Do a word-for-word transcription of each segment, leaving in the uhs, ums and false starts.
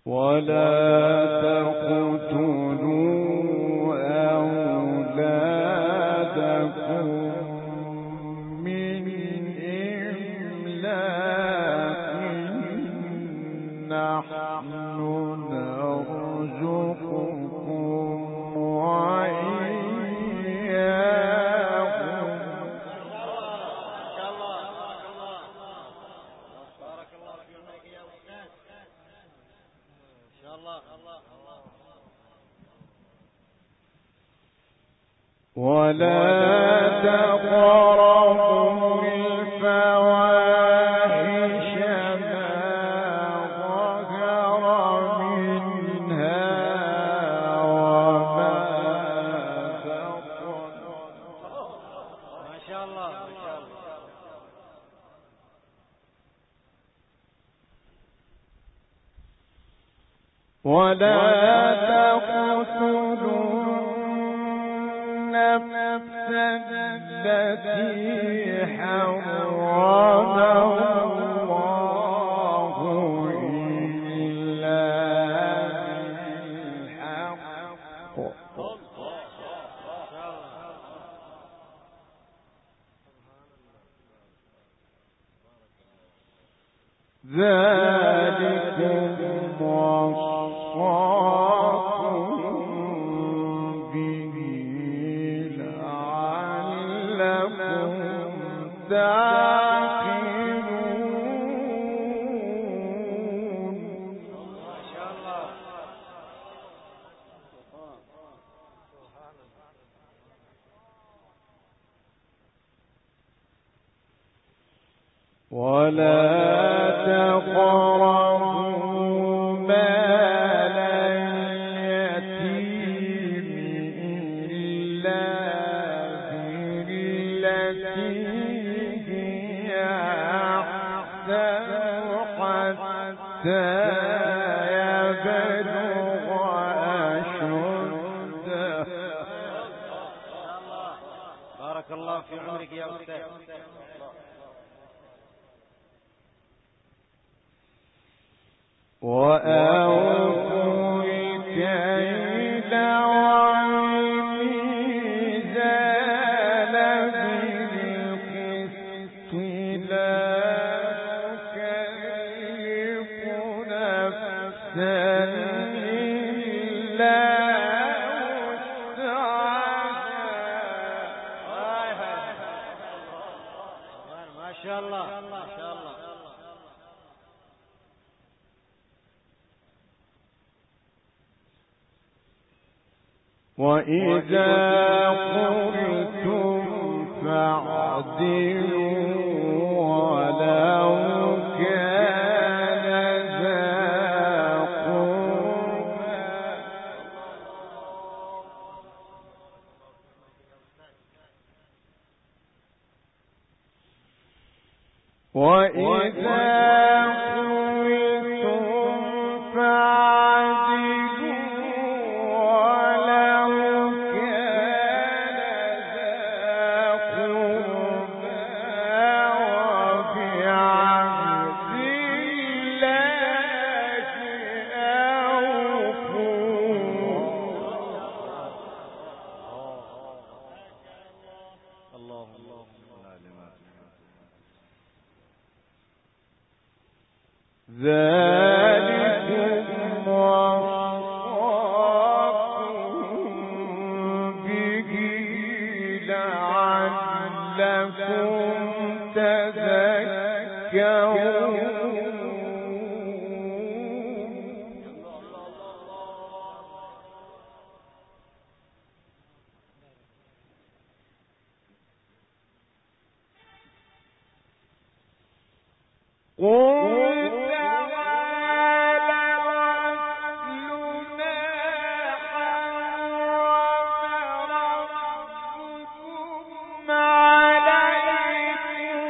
ولا تقتلوا أولادكم من إملاق، نحن نرزقكم وإياكم. ولا تقربوا الفواحش ما ظهر منها وما بطن. ما شاء الله ما شاء الله. ولا تقتلوا النفس التي حرم الله إلا بالحق. ذلكم وصاكم به لعلكم تعقلون. ما شاء الله. ولا تقربوا مال اليتيم إلا بالتي هي أحسن حتى يبلغ أشده. بارك الله في عمرك يا أستاذ. وأوفوا الكيل والميزان بالقسط، لا نكلف نفسا إلا وسعها. ما شاء الله ما شاء الله. وإذا قلتم فاعدلوا ولو كان ذا قربى. وإذا قلتم فاعدلوا ولو كان ذا قربى وبعهد الله أوفوا. ذلكم وصاكم به لعلكم تذكرون. قل تعالوا أتل ما حرم ربكم عليكم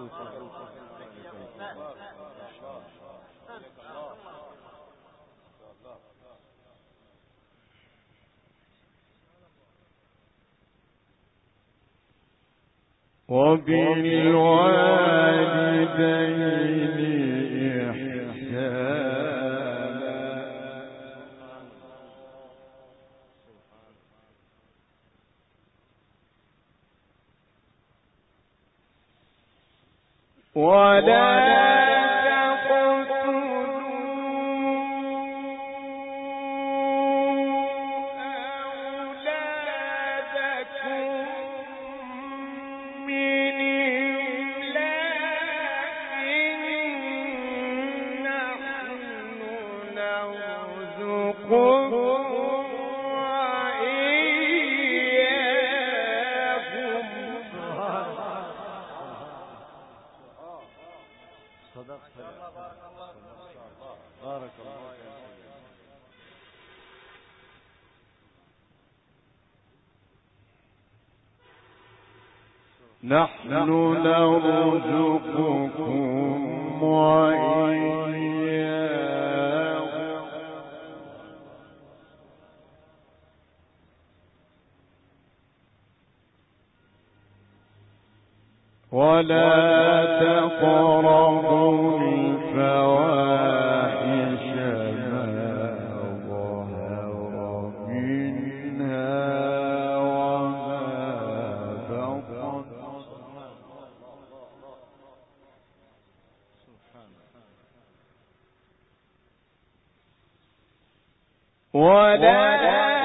وبالوالدين إحسانا ولا نحن نرزقكم وإياهم ولا تقربوا الفواحش ما ظهر منها وما بطن ولا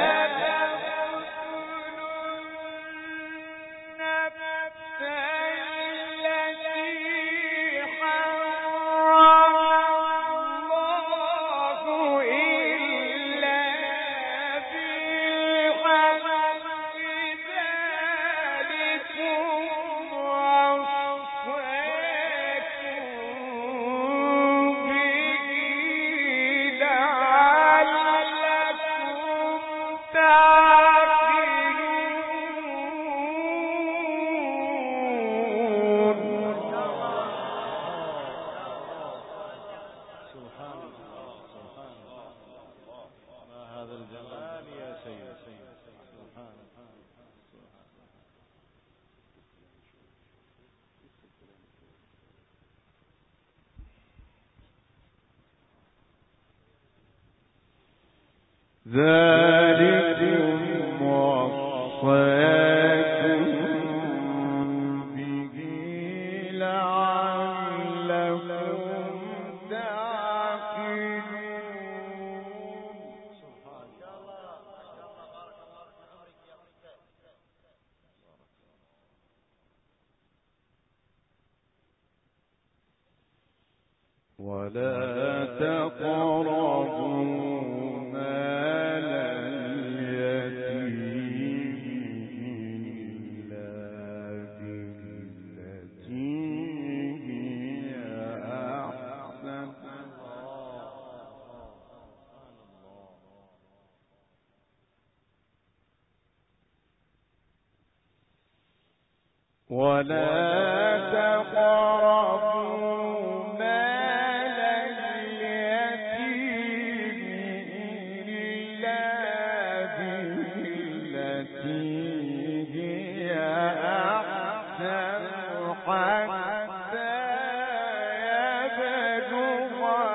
ذلكم وصاكم به لعلكم تعقلون ولا تقربوا ولا تقربوا مال اليتيم إلا بالتي هي أحسن حتى يبلغ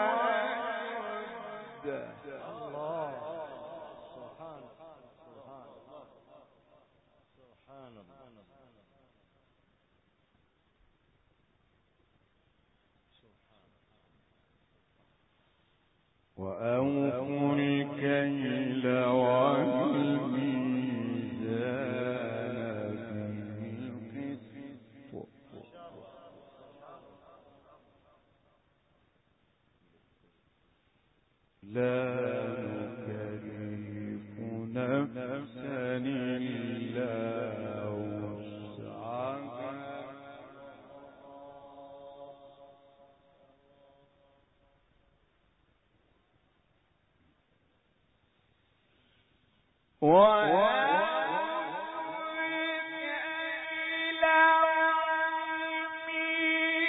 أشده. الله سبحان سبحان سبحان الله. وأوفوا الكيل والميزان بالقسط لا نكلف نفسا إلا وسعها وأوفوا الكيل والميزان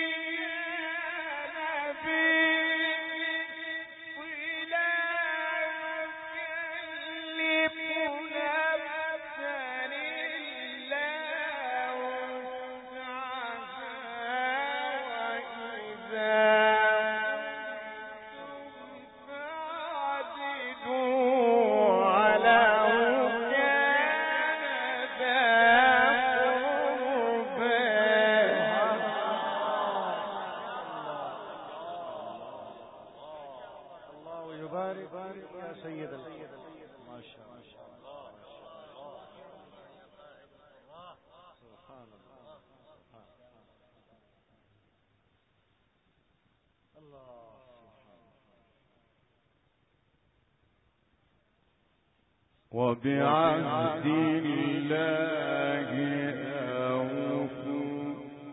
وبعهد الله أوفوا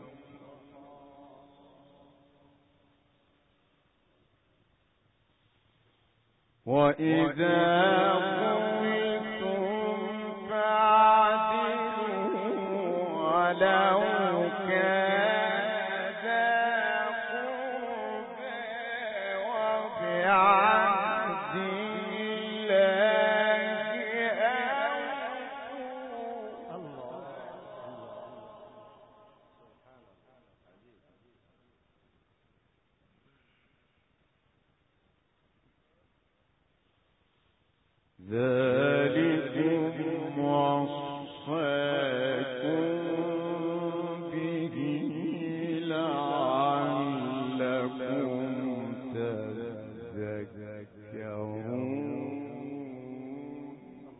وإذا قلتم فاعدلوا ولو كان ذا قربى وبعهد ذلكم وصاكم به لعلكم تذكرون.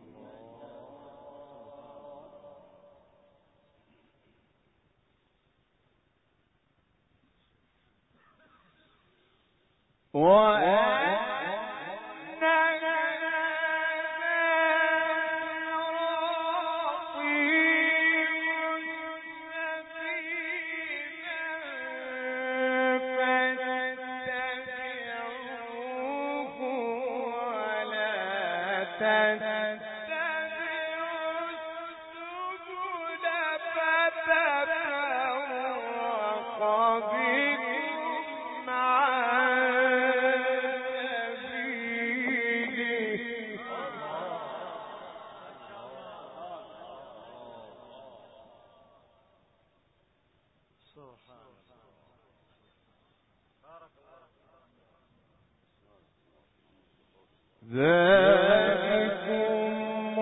ذلكم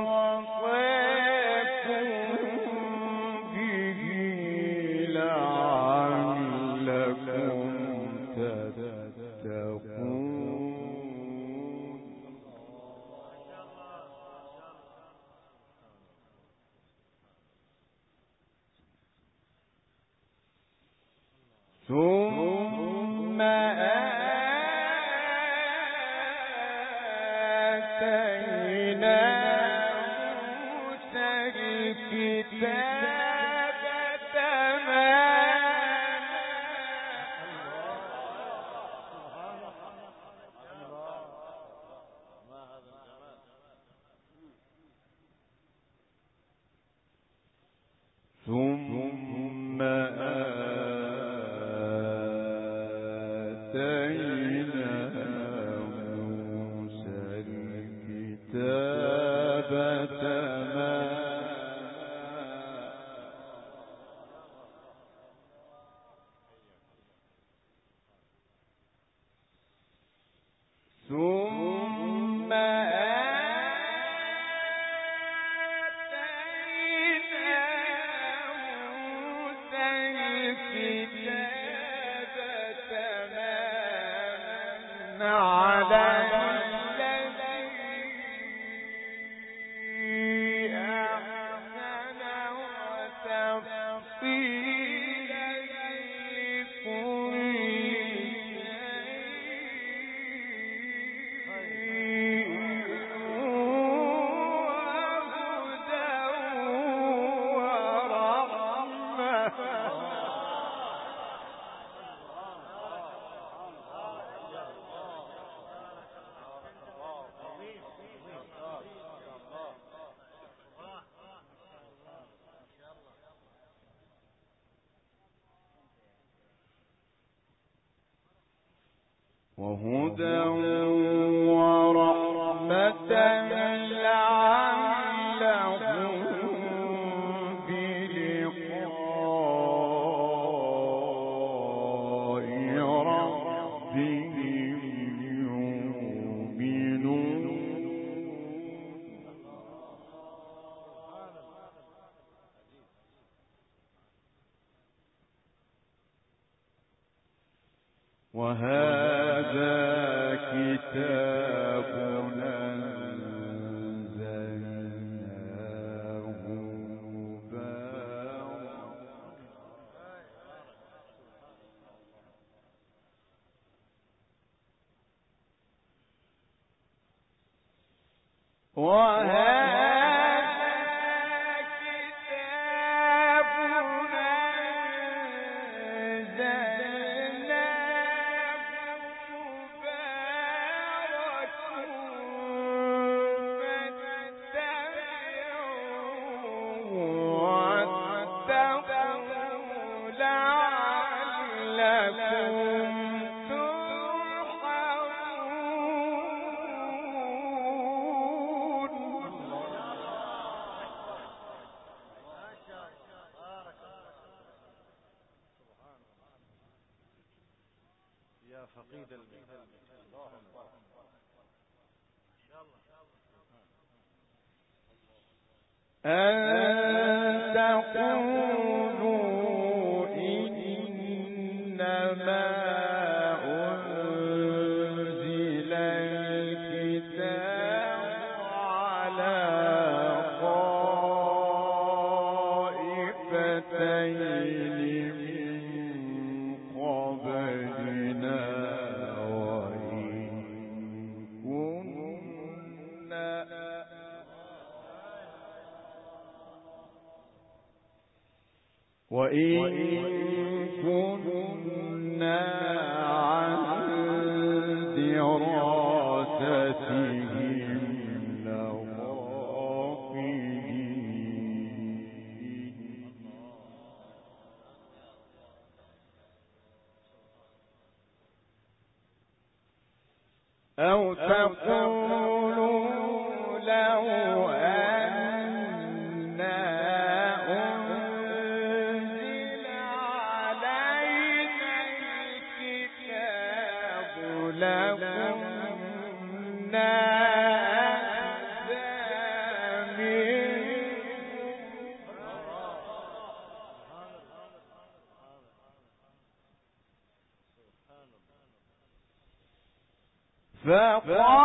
وصاكم به لعلكم تتقون. ثم آتينا موسى الكتاب تماما ثم آتينا موسى الكتاب تماما ثم على الذي أحسن وتفصيلا لكل شيء وهدى ورحمة. وهدى ورحمة لعلهم بلقاء ربهم يؤمنون. وهذا كتاب أنزلناه مبارك أن تقولوا إنما أنزل الكتاب على طائفتين من قبلنا وإن كنا عن دراستهم لغافلين أو تقولوا لو فقد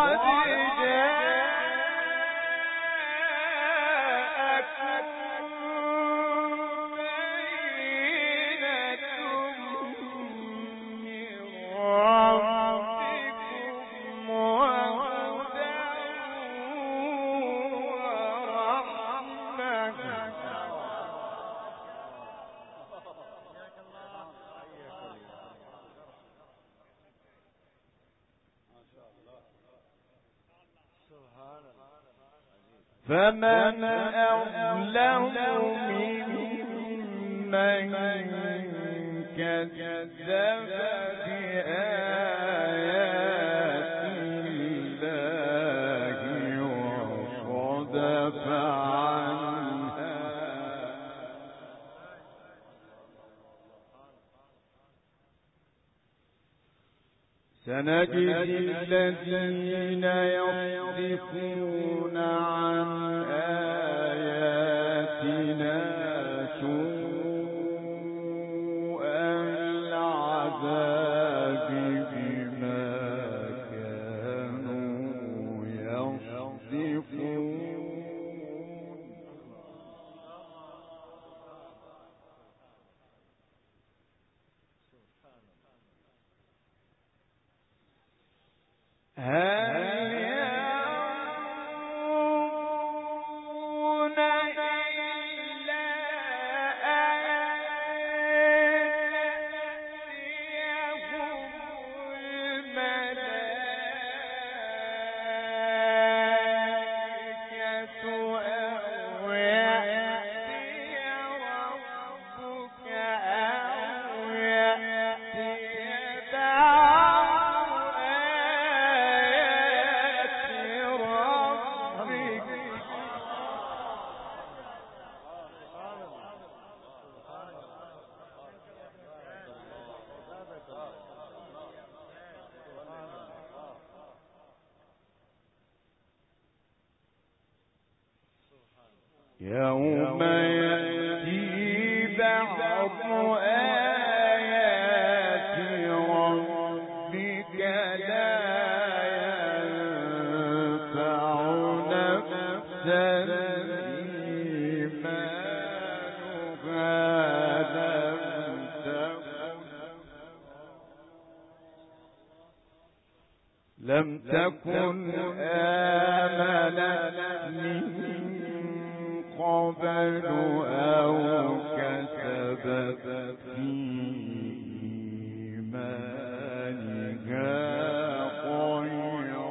فمن أظلم ممن كذب بآيات الله وصدف عنها سنجزي الذين يصدفون عن آياتنا سوء العذاب بما كانوا يصدفون يوم يأتي بعض آيات ربك لا ينفع نفسا إيمانها لم تكن آمنت قبل أو كسبت في إيمانها خيرا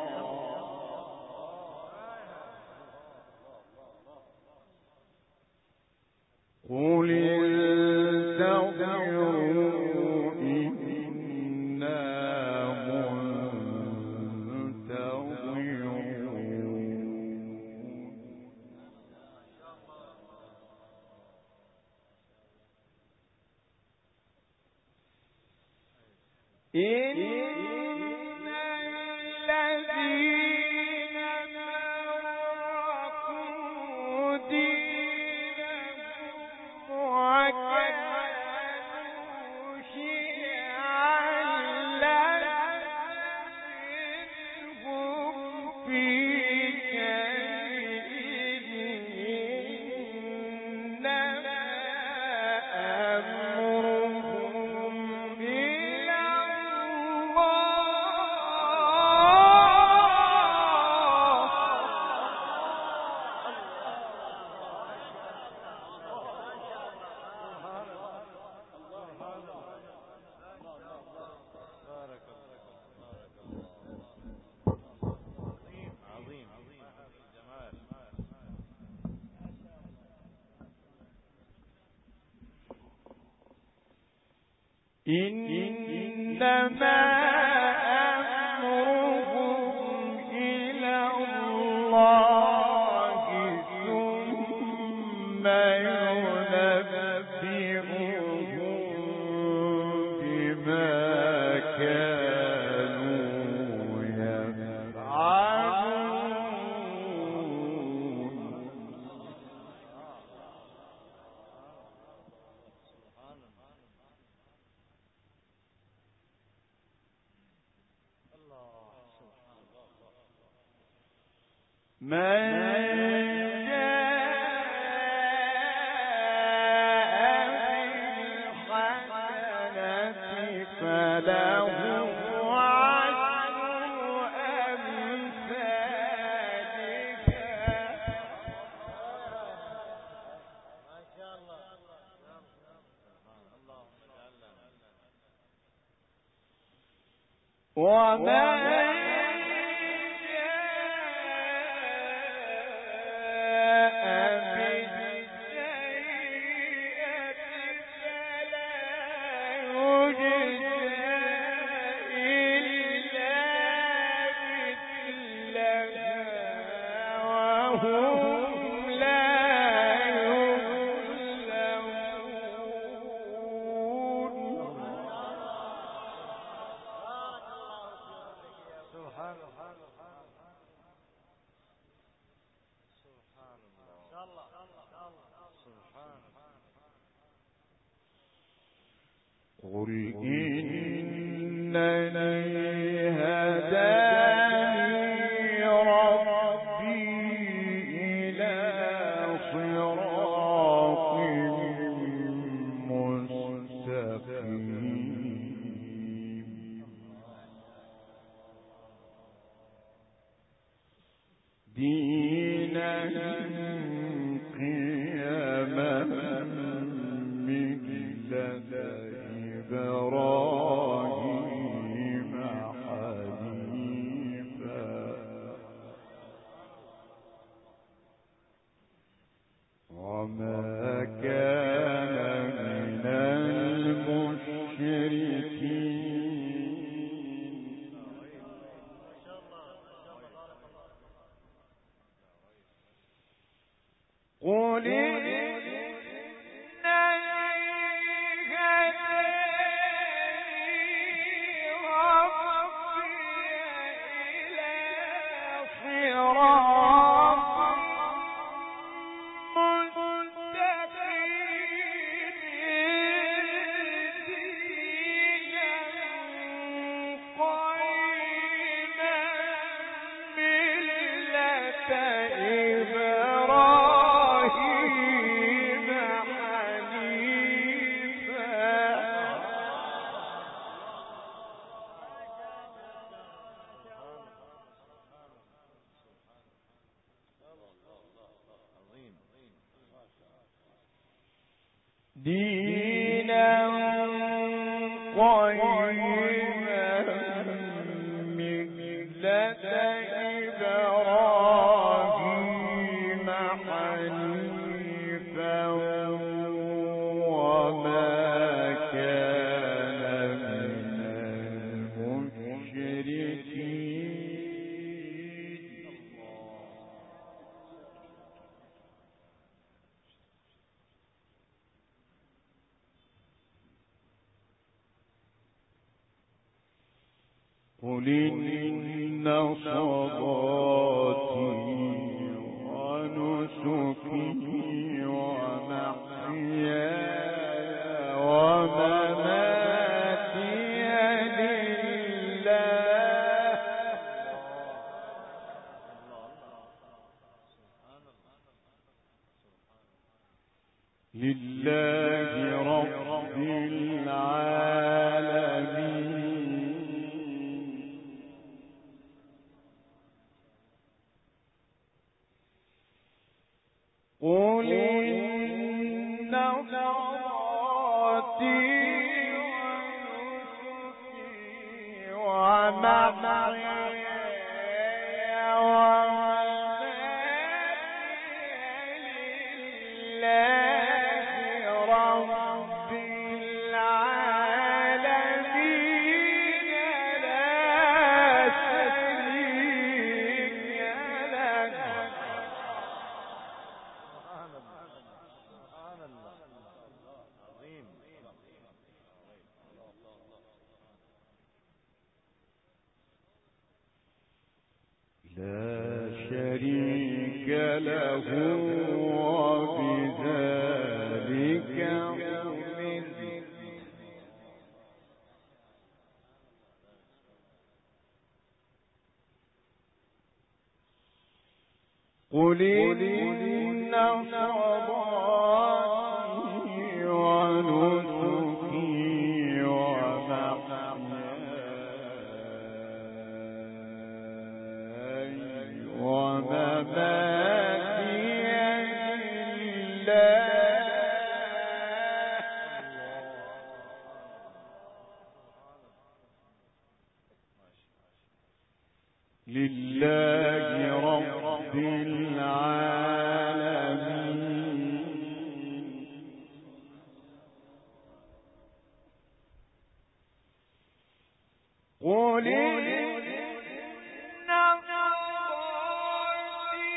قل انتظروا إنا منتظرون إن الذين فرقوا دينهم وكانوا شيعا لست منهم في شيء إنما أمرهم إلى إنما أمرهم إلى الله ثم ينبئهم بما كانوا يفعلون من جاء بالحسنة فله عشر أمثالها ومن قل إنني هداني ربي إلى صراط مستقيم دينا قيما ملة إبراهيم حنيفا وما كان من المشركين قل مستقيم دينا قيما ملة إبراهيم حنيفا وما كان من المشركين. قل إن صلاتي ونسكي ومحياي ومماتي لله رب العالمين. قل إن صلاتي ونسكي ومحياي لا شريك له وبذلك أمرت. قل إن صلاتي ونسكي ومحياي ومماتي لله رب العالمين. قل إن صلاتي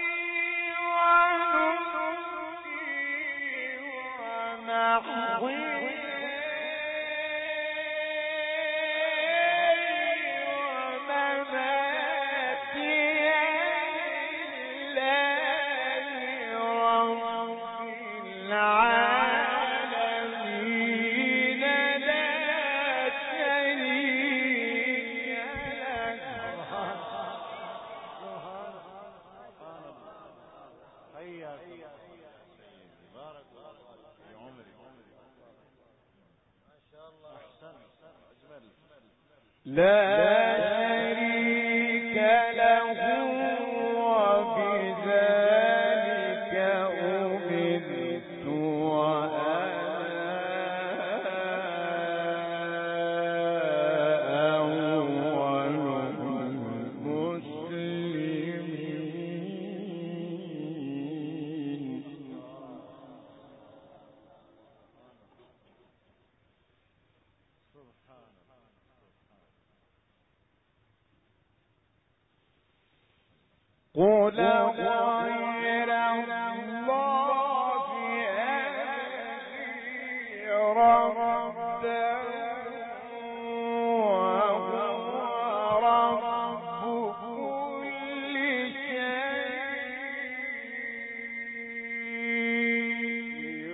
ونسكي ومحياي لا شريك له وبذلك أمرت وأنا أول المسلمين. قل غير الله أبغي ربا وهو رب كل شيء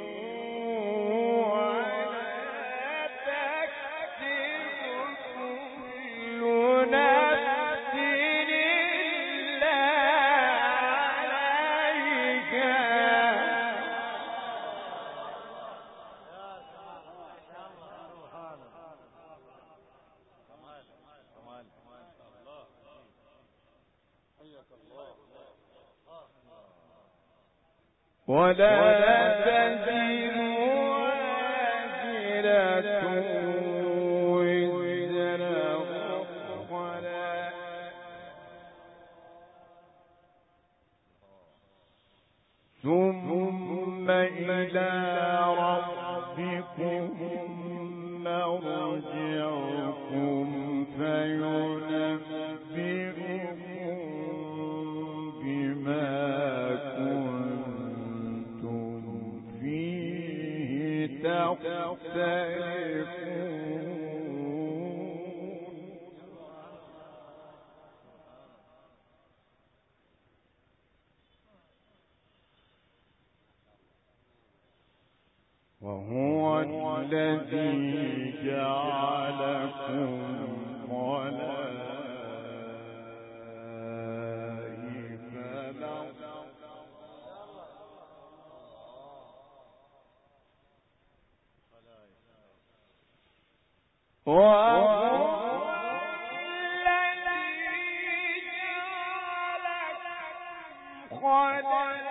ولا تكسب كل نفس إلا ولا تزر إلى ربكم مرجعكم فينبئكم بما كنتم فيه تختلفون. وهو الذي جعلكم خلائف الأرض وهو الذي جعلكم خلائف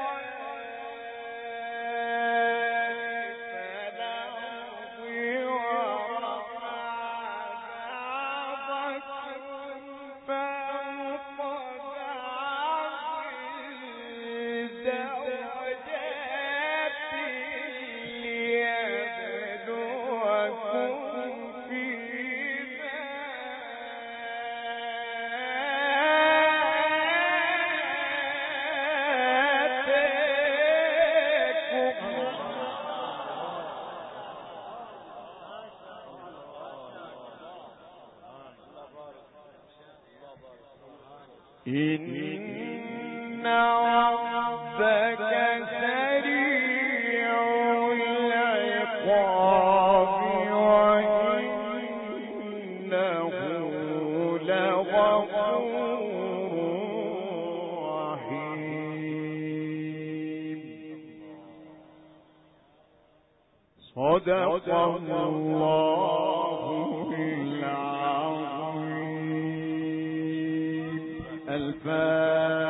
إن ربك سريع العقاب وإنه لغفور رحيم. صدق الله العظيم. الفاتحة.